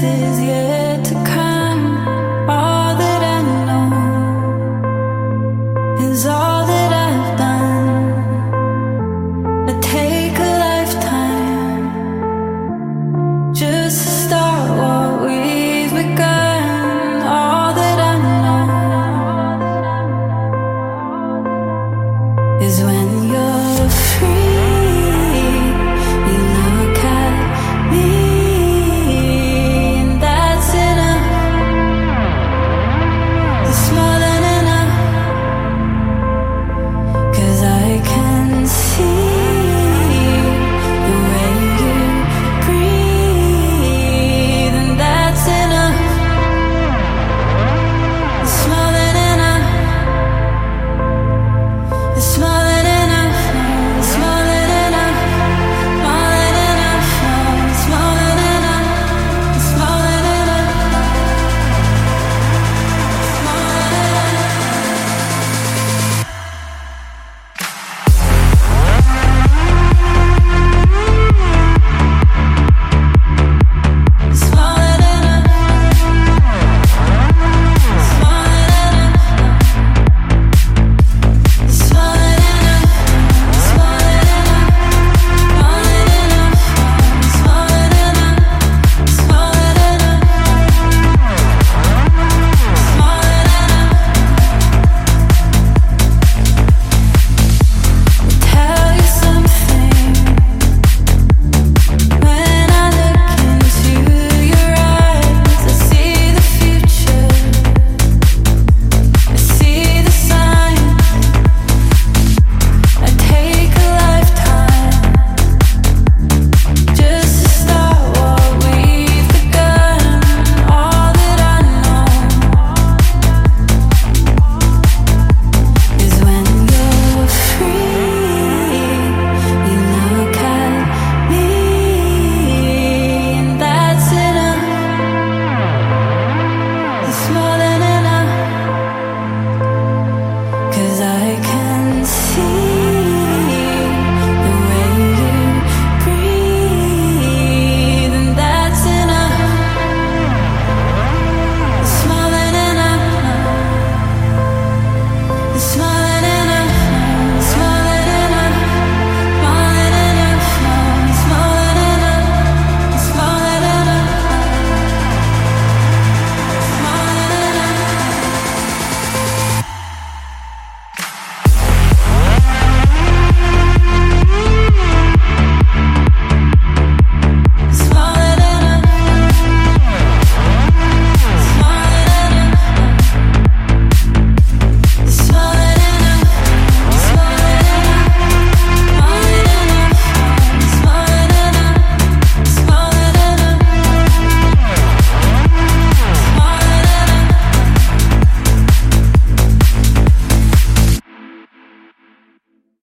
is yet to come. All that I know is all that I've done. I take a lifetime just to start what we've begun. All that I know is when you're free, you look at me, and that's enough. It's more than enough, 'cause I can see the way you breathe, and that's enough. It's more than enough. It's more than enough. It's more than enough. More than enough. It's more than enough. It's more than enough. It's more than enough. It's more than enough. It's more than enough. It's more than enough. It's more than enough. More than enough. It's more than enough. It's more than enough. It's more than enough. Tell you something. When I look into your eyes, I see the future. I see the signs. I take a lifetime just to start what we've begun. All that I know is when you're free, you look at me, and that's enough. It's more than enough, 'cause I can see the way you breathe, and that's enough. It's more than enough. It's more